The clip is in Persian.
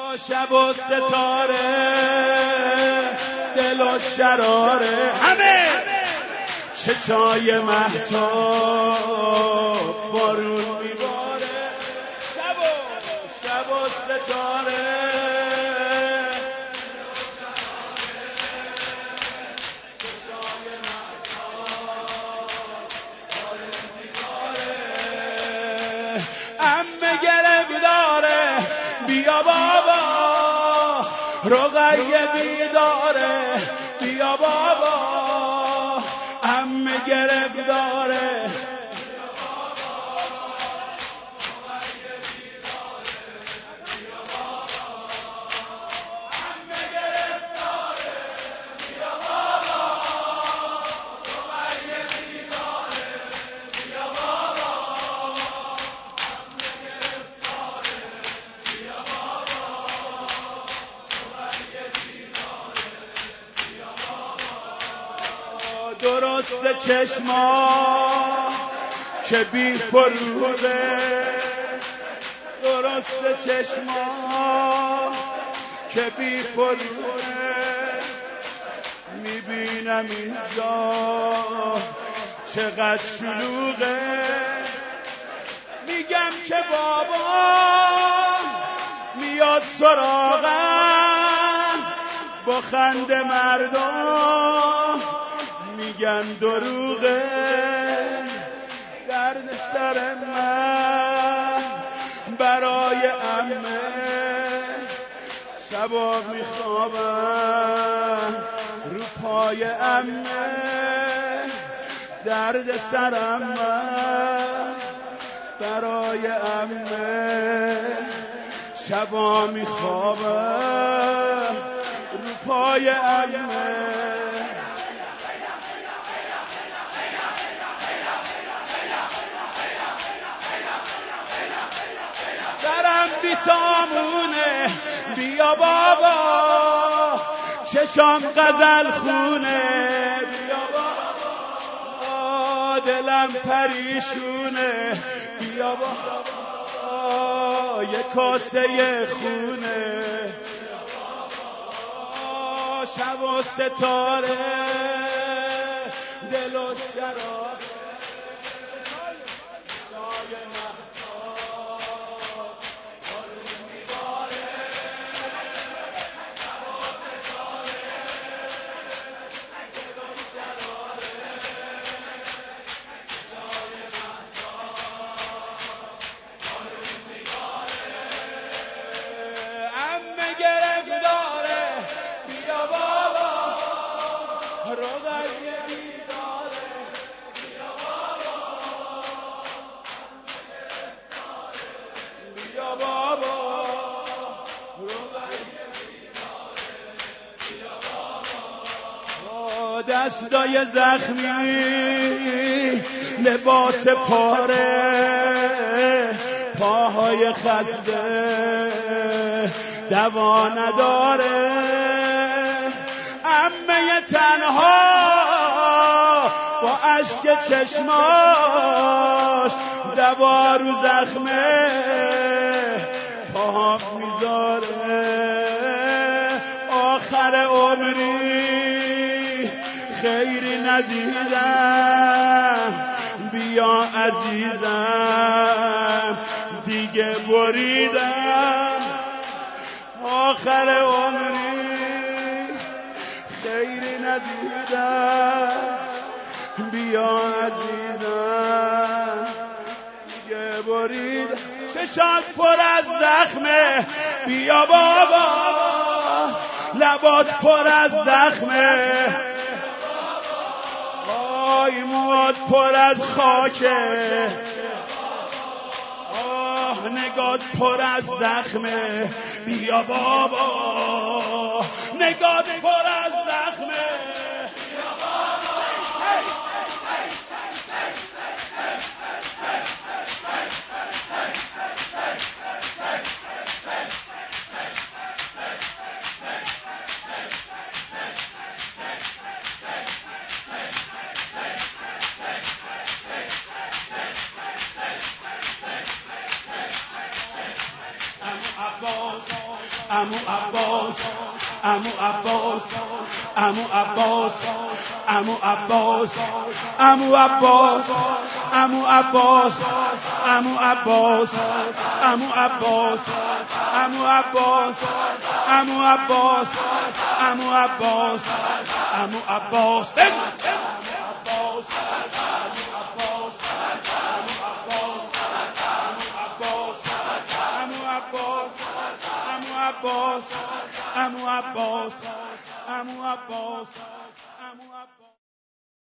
شب و ستاره دل و شراره همه چشای مهتاب بارون میباره شب و ستاره عمه گرفتاره بیا بابا رقیه بیداره بیا بابا عمه گرفتاره درست چشما که بی فروغه درست چشما که بی فروغه میبینم اینجا چقدر شلوغه میگم که بابا میاد سراغم با خنده مردم میگن دروغه درد سر من برای عمه شبا میخوابم رو پای عمه درد سرم من برای عمه شبا میخوابم رو پای عمه سرم بی سامونه بیا بابا چشام غزل خونه بیا بابا دلم پریشونه بیا بابا یه کاسه خونه شب و ستاره دل و شراب دستای زخمی لباس پاره پاهای خسته دوا نداره عمه تنها با اشک چشماش دوا رو زخمه پاهم میذاره آخر عمری خیری ندیدم بیا عزیزم دیگه بریدم آخر عمری خیری ندیدم بیا عزیزم دیگه بریدم چشات پر از زخمه بیا بابا لبات پر از زخمه آی موات پر از خاکه آه نگات پر از زخمه بیا بابا نگات پر از زخمه بیا بابا عباس عمو عباس عمو عباس عمو عباس عمو عباس عمو عباس عمو عباس عمو عباس عمو عباس عمو عباس عمو عباس عمو عباس عمو عباس عمو عباس عمو عباس عمو عباس